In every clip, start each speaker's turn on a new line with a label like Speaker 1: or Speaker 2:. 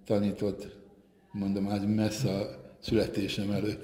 Speaker 1: tanított, mondom, hát messze a születésem előtt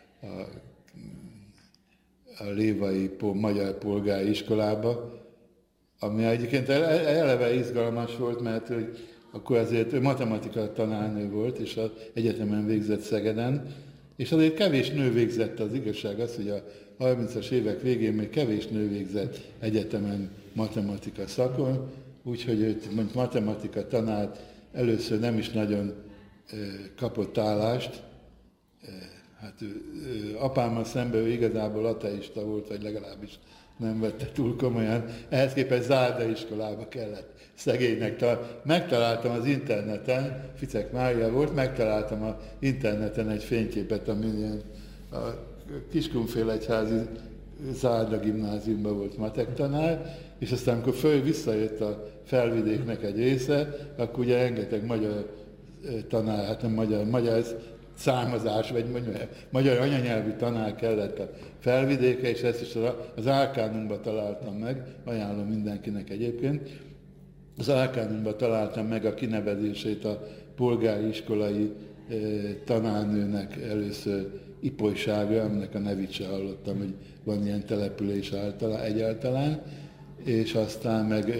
Speaker 1: a lévai magyar polgári iskolába, ami egyébként eleve izgalmas volt, mert hogy akkor azért ő matematika tanárnő volt, és az egyetemen végzett Szegeden, és azért kevés nő végzett, az igazság az, hogy a 30-as évek végén még kevés nő végzett egyetemen matematika szakon, úgyhogy őt, mint matematika tanár először nem is nagyon kapott állást. Hát apámmal szemben ő igazából ateista volt, vagy legalábbis nem vette túl komolyan. Ehhez képest zárda iskolába kellett szegénynek. Megtaláltam az interneten, Ficek Mária volt, megtaláltam az interneten egy fényképet, amin ilyen a Kiskunfélegyházi zárda gimnáziumban volt matek tanár, és aztán amikor visszajött a Felvidéknek egy része, akkor ugye rengeteg magyar tanár, hát nem magyar származás, vagy magyar anyanyelvű tanár kellett a Felvidékre, és ezt is az Árkánumban találtam meg, ajánlom mindenkinek egyébként. Az Árkánumban találtam meg a kinevezését a polgári iskolai tanárnőnek először Ipolyságra, aminek a nevét sem hallottam, hogy van ilyen település egyáltalán, és aztán meg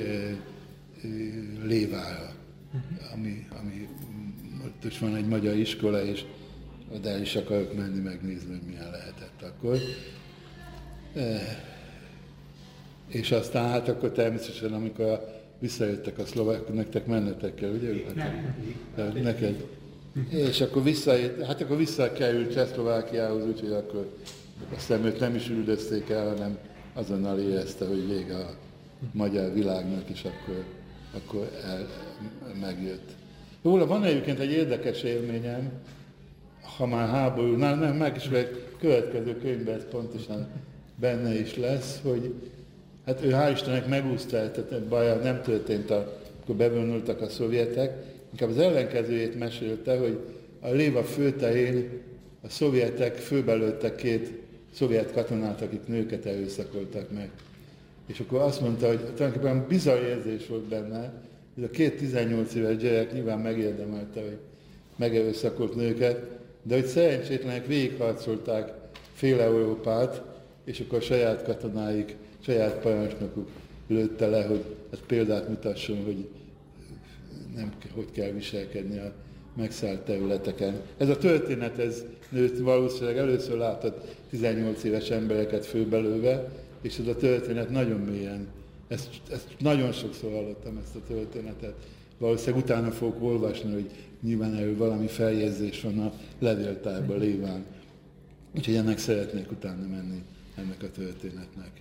Speaker 1: Lévára, ami ott is van egy magyar iskola, és oda is akarok menni megnézni, hogy milyen lehetett akkor. És aztán hát akkor természetesen, amikor visszajöttek a szlovákok, nektek mennetek kell, ugye? Hát, neked. És akkor visszakerült Csehszlovákiához, úgyhogy akkor aztán őt nem is üldözték el, hanem azonnal érezte, hogy vége a magyar világnak, és akkor megjött. Róla van egyébként egy érdekes élményem, ha már háború, nem, meg is egy következő könyvben ez pontosan benne is lesz, hogy hát ő hál' Istennek megúszta, tehát baja nem történt, akkor bevonultak a szovjetek, inkább az ellenkezőjét mesélte, hogy a Léva főtején a szovjetek főbelőttek 2 szovjet katonát, akik nőket erőszakoltak meg. És akkor azt mondta, hogy tulajdonképpen bizarr érzés volt benne, hogy a 2 18 éves gyerek nyilván megérdemelte, hogy megerőszakolt nőket, de hogy szerencsétlenek végigharcolták fél Európát, és akkor a saját katonáik, saját parancsnokuk lőtte le, hogy hát példát mutasson, hogy nem, hogy kell viselkedni a megszállt területeken. Ez a történet, ez nőtt valószínűleg először látott 18 éves embereket főbelőve, és ez a történet nagyon mélyen, ezt nagyon sokszor hallottam, ezt a történetet. Valószínűleg utána fogok olvasni, hogy nyilván erről valami feljegyzés van a levéltárban léván. Úgyhogy ennek szeretnék utána menni, ennek a történetnek.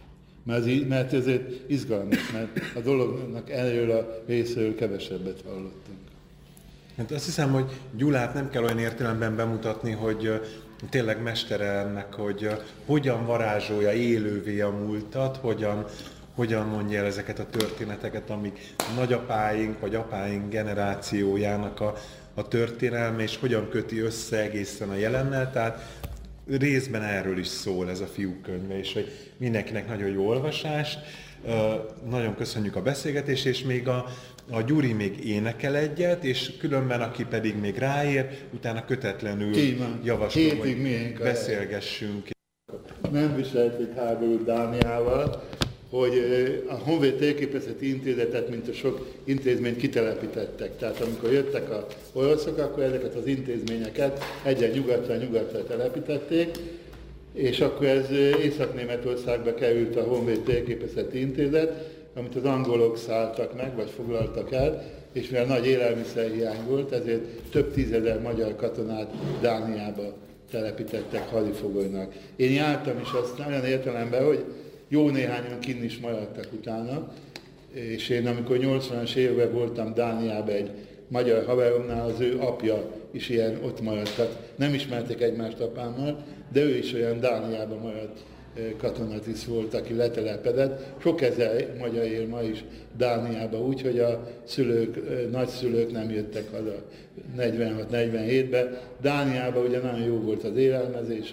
Speaker 1: Mert ezért izgalmas, mert a dolognak erről a részéről kevesebbet hallottunk.
Speaker 2: Hát azt hiszem, hogy Gyulát nem kell olyan értelemben bemutatni, hogy tényleg mestere ennek, hogy hogyan varázsolja élővé a múltat, hogyan mondja el ezeket a történeteket, amik nagyapáink vagy apáink generációjának a történelme, és hogyan köti össze egészen a jelennel. Tehát részben erről is szól ez a fiúkönyve, és hogy mindenkinek nagyon jó olvasást. Nagyon köszönjük a beszélgetést, és még a Gyuri még énekel egyet, és különben, aki pedig még ráér, utána kötetlenül javaslom, hogy beszélgessünk.
Speaker 1: Nem viselték háborút Dániával, hogy a Honvéd Térképészeti Intézetet, mint a sok intézményt kitelepítettek. Tehát amikor jöttek az oroszok, akkor ezeket az intézményeket egyen nyugatra telepítették, és akkor ez Észak-Németországba került a Honvéd Térképészeti Intézet, amit az angolok szálltak meg, vagy foglaltak el, és mivel nagy élelmiszerhiány volt, ezért több 10 000 magyar katonát Dániába telepítettek hadifogolynak. Én jártam is azt olyan értelemben, hogy jó néhányan kinn is maradtak utána, és én amikor 80-as években voltam Dániában egy magyar haveromnál, az ő apja is ilyen ott maradt. Nem ismerték egymást apámmal, de ő is olyan Dániában maradt katonatiszt volt, aki letelepedett. Sok ezer magyar él ma is Dániában úgy, hogy a nagyszülők nem jöttek haza 46-47-ben. Dániában ugye nagyon jó volt az élelmezés,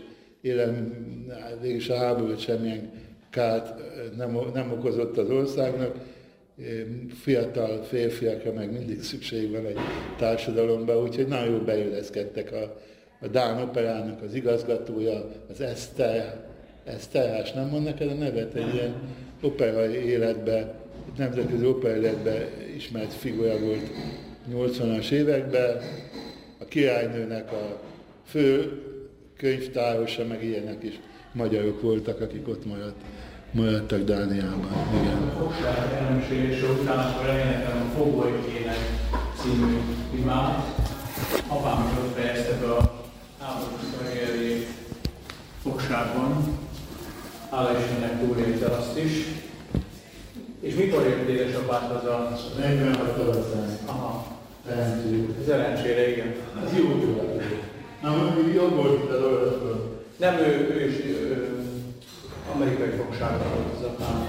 Speaker 1: végülis a háborút semmilyen kárt nem okozott az országnak, fiatal férfiakra meg mindig szükség van egy társadalomban, úgyhogy nagyon jól beilleszkedtek a Dán Operának az igazgatója, az Eszterhás, nem mond neked a nevet? Egy ilyen opera életben, nemzetközi opera életben ismert figura volt 80-as években, a királynőnek a fő könyvtárosa, meg ilyenek is magyarok voltak, akik ott maradtak Dániában. Igen.
Speaker 3: A Fogság elmesélése után akkor elénekelem a Fogolykének című imát. Apám is ott fejezte be a háborús karrierjét Fogságban. Hála Istennek túlélte azt is. És mikor jött édesapát az a...
Speaker 1: 46 tavaszán.
Speaker 3: Aha.
Speaker 1: Szerencsére.
Speaker 3: Szerencsére, igen.
Speaker 1: Az jó volt. Na, jobb volt itt az oroszban.
Speaker 3: Nem, ő is amerikai fogságban volt az apám.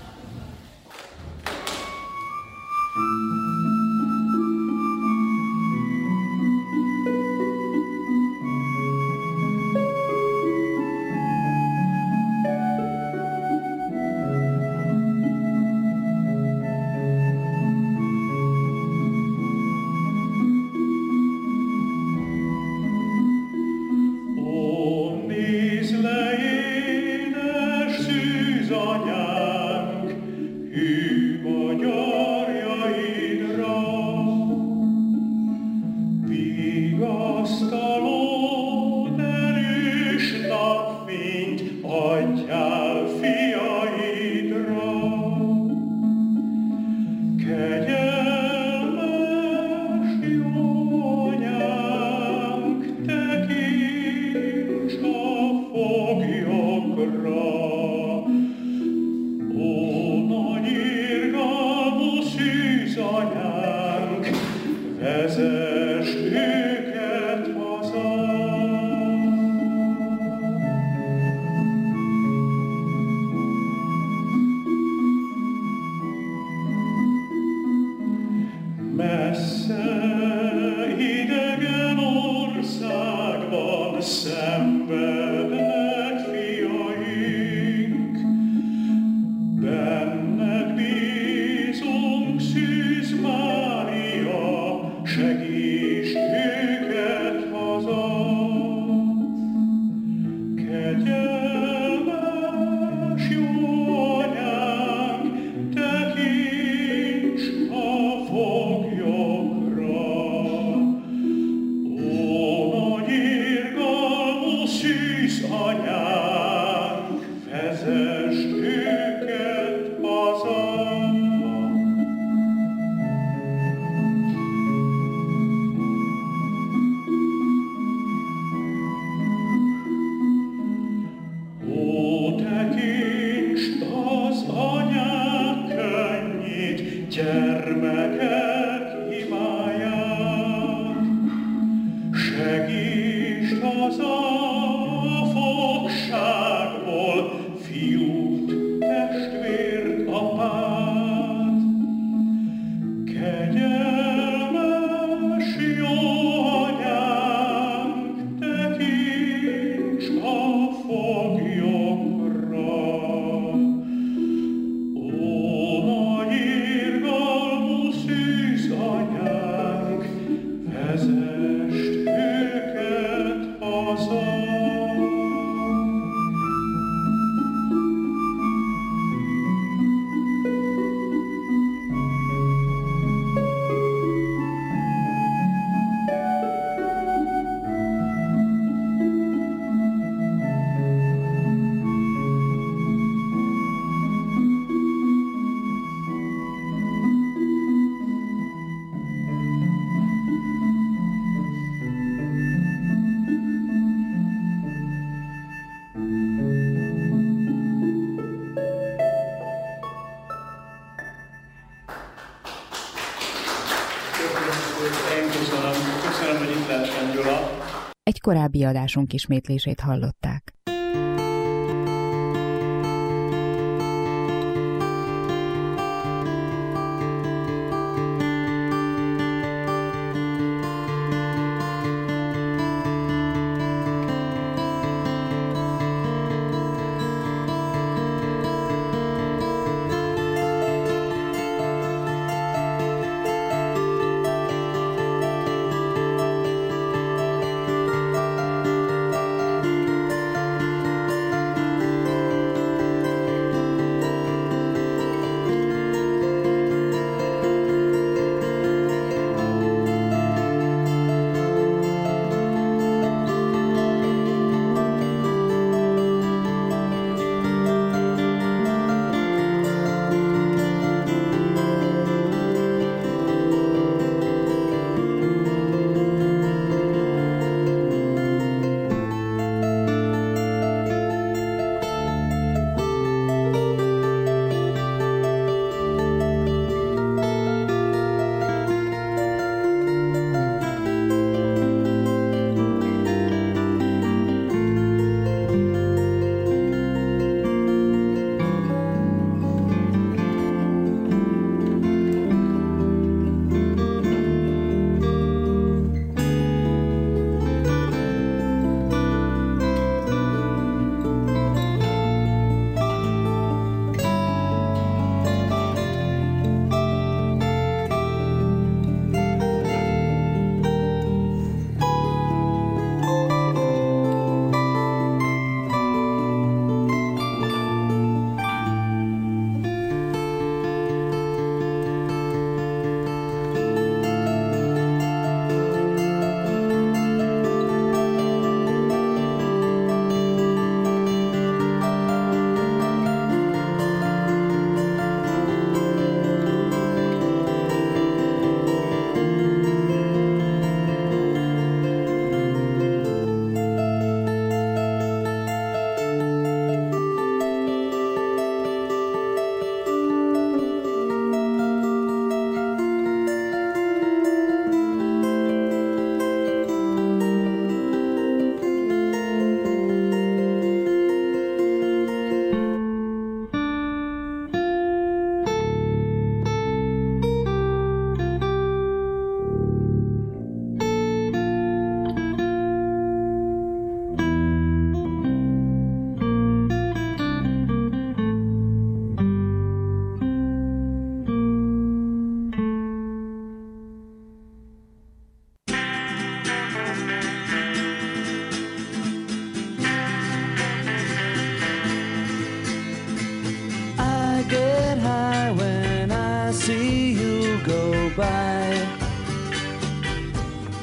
Speaker 4: Köszönöm, hogy itt lehettem, Gyula.
Speaker 5: Egy korábbi adásunk ismétlését hallották.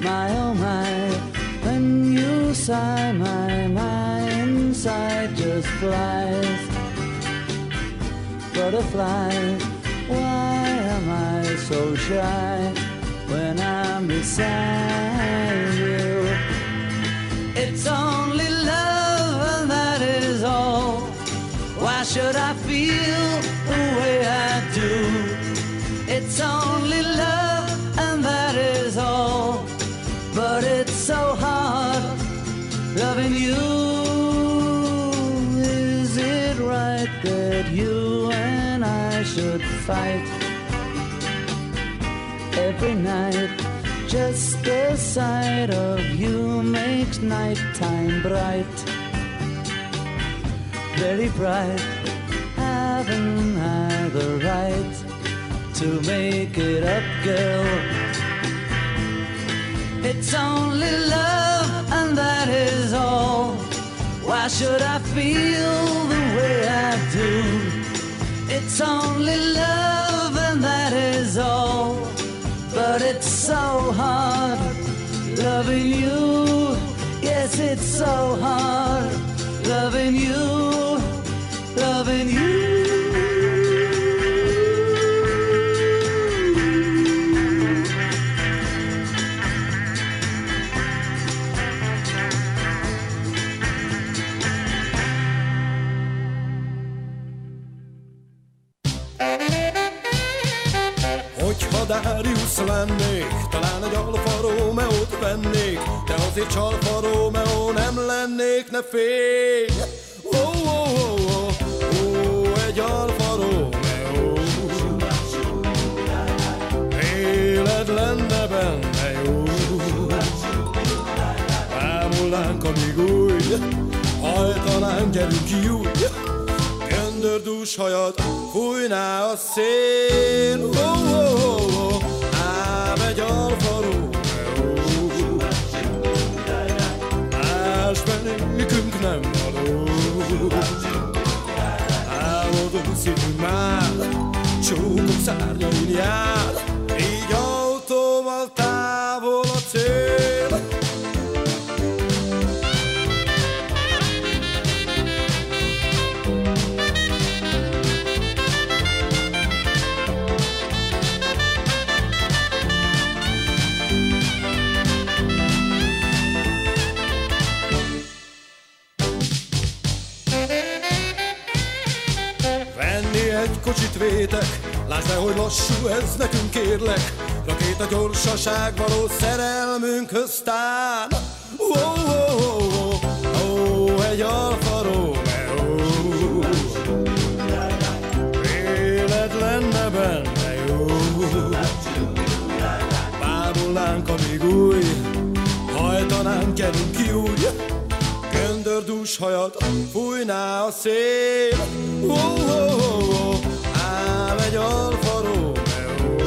Speaker 6: My oh my, when you sigh, my inside just flies. Butterfly, why am I so shy when I'm beside you? It's only love and that is all. Why should I feel the way I do? It's only love and that is all. But it's so hard loving you. Is it right that you and I should fight every night? Just the sight of you makes nighttime bright, very bright. Haven't I the right to make it up, girl? It's only love and that is all. Why should I feel the way I do? It's only love and that is all. But it's so hard loving you. Yes, it's so hard loving you, loving you.
Speaker 7: Darius lennék, talán egy Alfa Romeo-t vennék, de azért csalfa Romeo nem lennék, ne félj! Egy Alfa Romeo, élet lenne benne jó, ámulnánk, amíg új, hajtanánk, gyerünk ki úgy, göndördús hajat fújná a szél. Ám egy Alfa Romeo, más benékünk nem való. Álmodó szívünk már, csókok szárnyain jár, így autóval távol a cél. Egy kocsit vétek, lásd be, hogy lassú ez nekünk, kérlek. Rakéta gyorsaság való szerelmünkhöz tán. Egy Alfa Romeo, élet lenne benne jó. Bámulnánk, amíg új, hajtanánk, gyerünk ki úgy, göndördús hajat fújná a szél. Ám egy Alfa Romeo,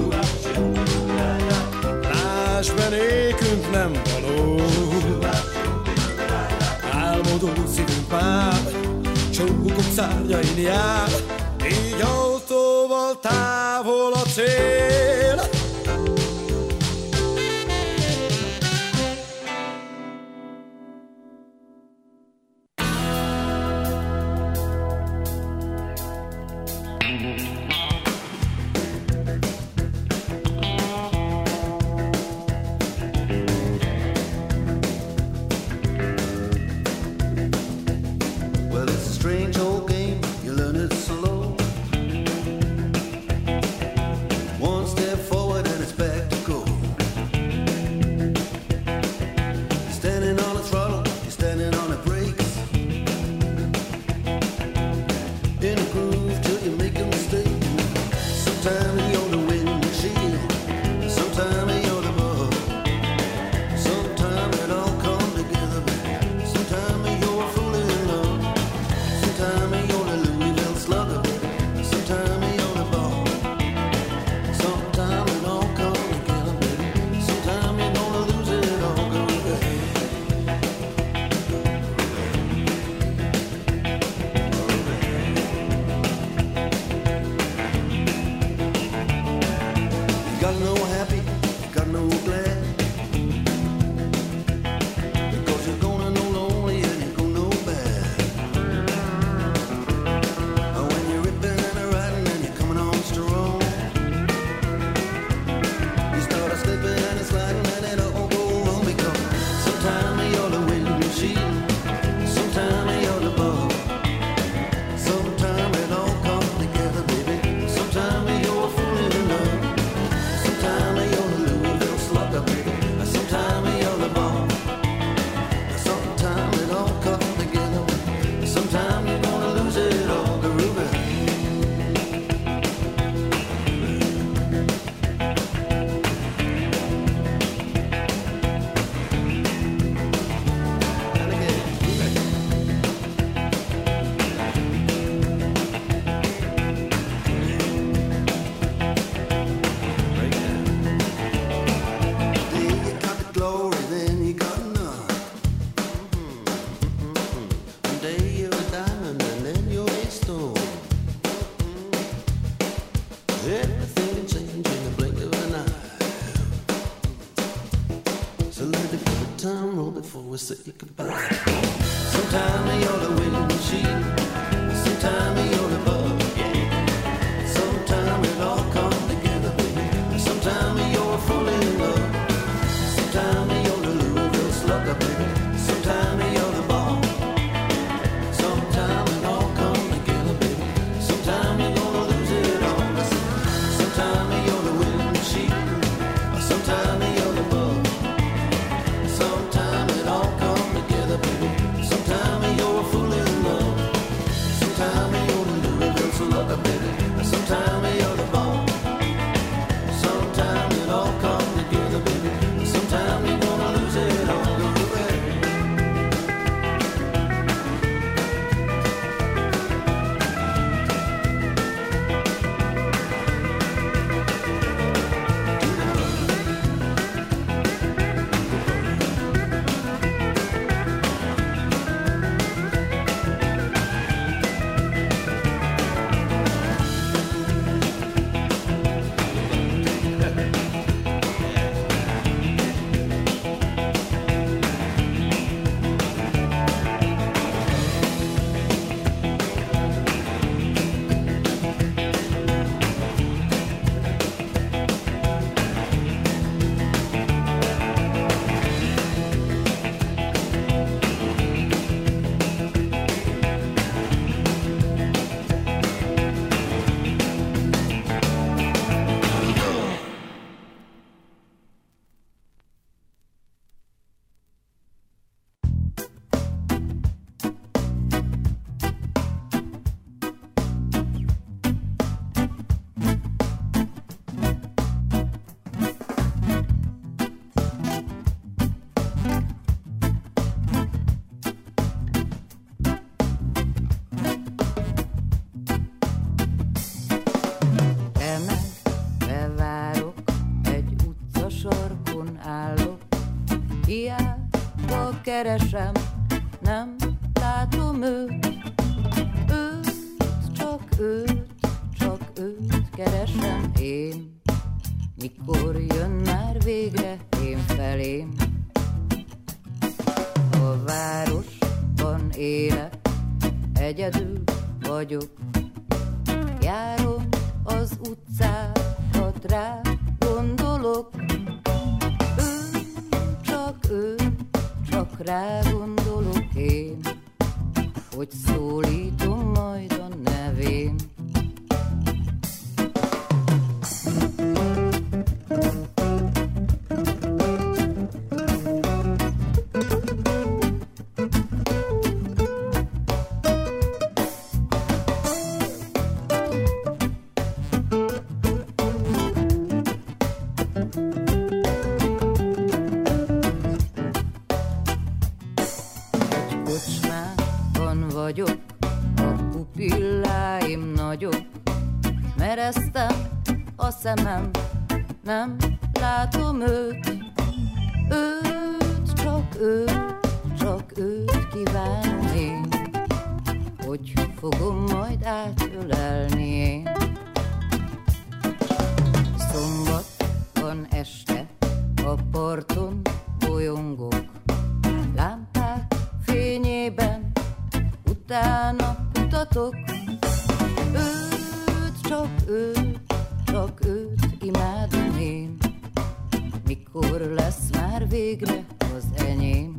Speaker 7: láss be, nékünk nem való. Álmodó szívünk már, csókok szárnyain jár, így autóval távol a cél.
Speaker 6: One time roll before we say goodbye. Sometime you're the wind sheet, sometime you're the bug, yeah. Sometime it all comes together, baby. Sometime you're falling in love. Sometime you're the Louisville Slugger, baby. Sometime you're the ball. Sometime it all comes together, baby. Sometime you're gonna lose it all. Sometime you're the wind sheet, sometime you're the bug. Sometime it all comes together, baby. Sometime you're a fool in love. Sometime you're the Louisville Slugger, baby. Sometime you're the ball. Sometime it all comes together, baby. Sometime you're gonna lose it all.
Speaker 8: Keresem, nem látom őt, csak őt keresem én. Mikor jön már végre én felém? A városban élek, egyedül vagyok. Járom az utcákat, rá gondolok. Csak rá gondolok én, hogy szólítom majd a nevén. Szemem, nem látom őt, csak őt kívánom én, hogy fogom majd átölelni én. Szombatban este a parton bolyongok, lámpák fényében utána kutatok. Csak őt imádom én, mikor lesz már végre az enyém.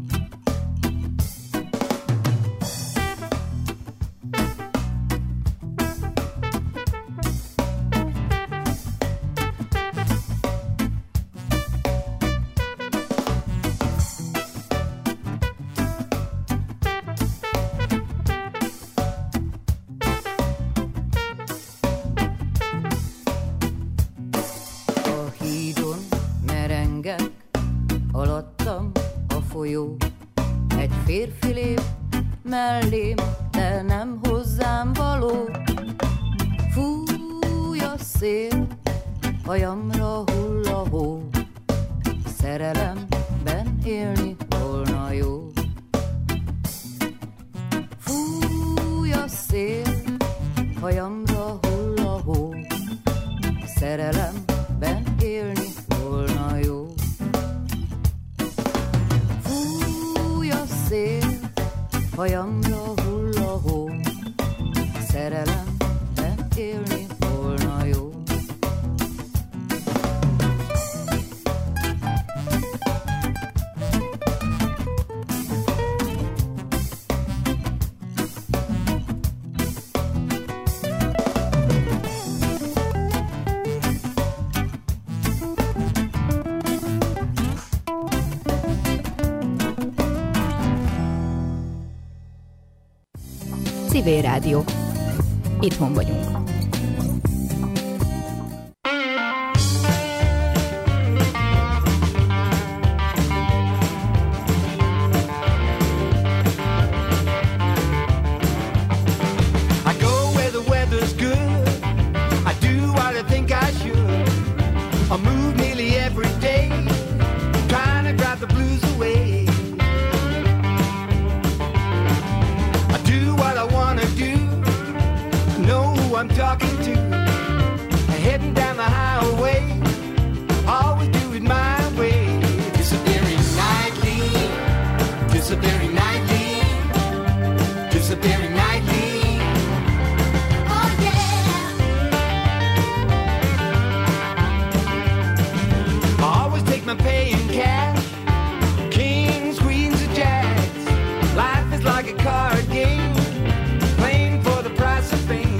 Speaker 8: Egy férfi lép mellém, de nem hozzám való. Fúj a szél, hajamra hull a hó. Szerelemben élni volna jó. Fúj a szél, hajamra hull a hó. Szerelemben élni volna jó. Fúj hajamra hull a hó, szerelemben élni volna jó.
Speaker 5: Civil Rádió. Itthon vagyunk.
Speaker 9: I go where the weather's good. I do what I think I should. I move nearly every day, trying to drive the blues away. I do what I want to do, know who I'm talking to. Heading down the highway, always do it my way. Disappearing nightly, disappearing nightly, disappearing nightly. Oh yeah. I always take my pay in cash, kings, queens, and jacks. Life is like a card game, playing for the price of fame.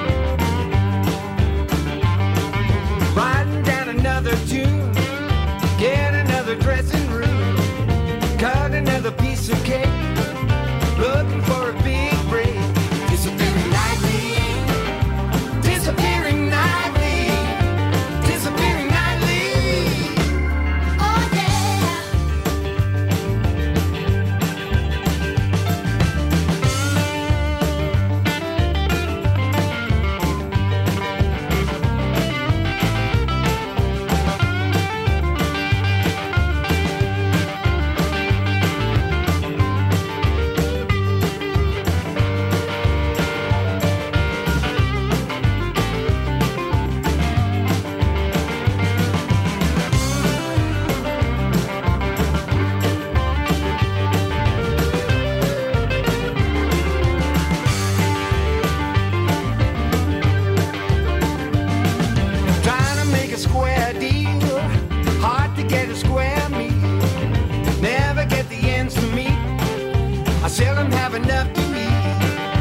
Speaker 9: Writing down another tune, get another dressing room, cut another piece of cake, looking for a big break. Disappearing nightly, disappearing nightly, disappearing nightly. Oh yeah. Trying to make a square deal, hard to get a square meal. Never get the ends to meet, I seldom have enough to eat.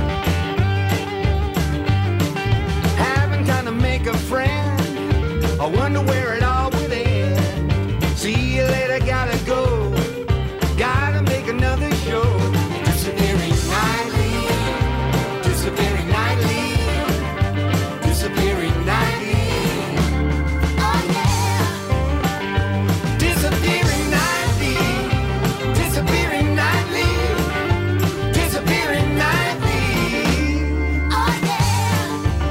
Speaker 9: Having time to make a friend, I wonder where it all would end. See you later, gotta go, gotta make another show. Disappearing nightly, disappearing nightly, disappearing nightly. Oh yeah. Disappearing nightly, disappearing nightly, disappearing nightly. Oh yeah.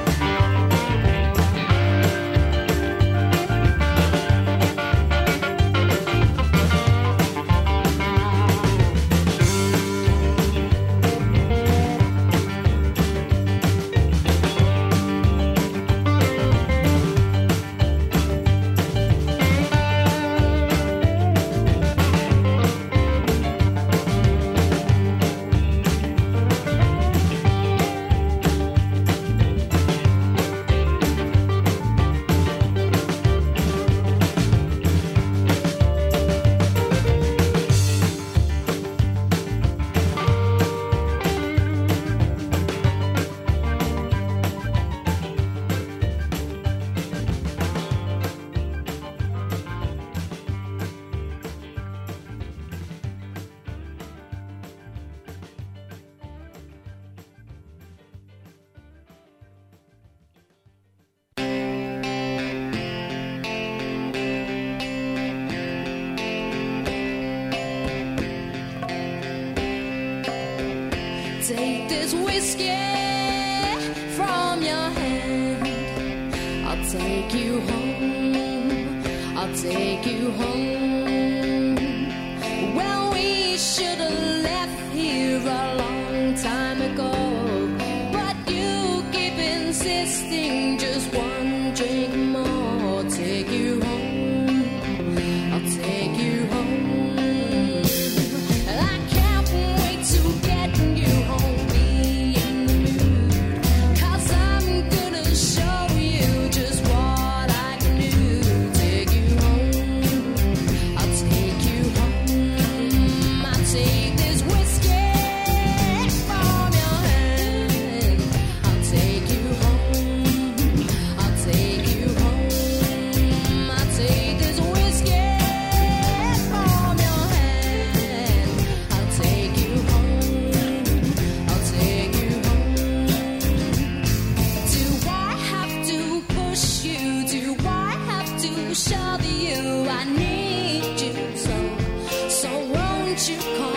Speaker 10: Take this whiskey from your hand. I'll take you home. I'll take you home. Well, we should have left here a long time ago, but you keep insisting just one drink more. Take you home. I'll take you home. I can't wait to get you you call